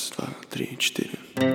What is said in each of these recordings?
Раз, два, три, четыре.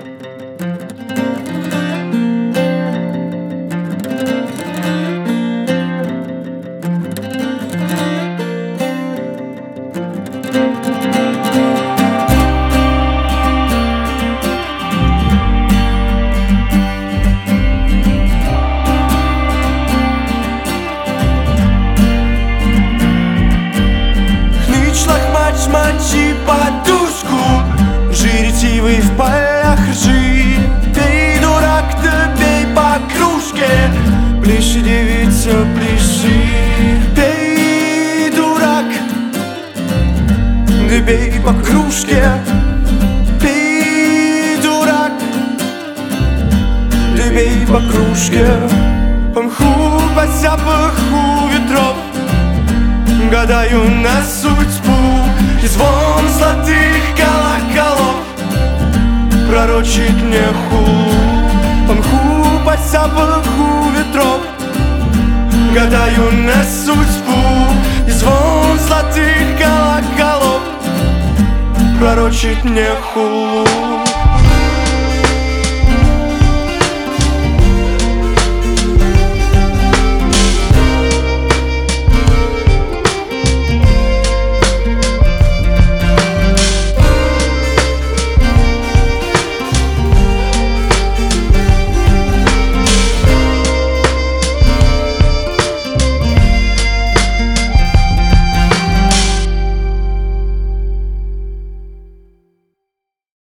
Мочи подушку, жиретивый в полях ржи. Пей, дурак, да пей по кружке, пляши, девица, пляши. Пей, дурак, да пей по кружке. Пей, дурак, да пей по кружке. По мху, по запаху ветров гадаю на судьбу, и звон золотых колоколов пророчит мне хулу. По мху, по запаху ветров гадаю на судьбу, и звон золотых колоколов пророчит мне хулу.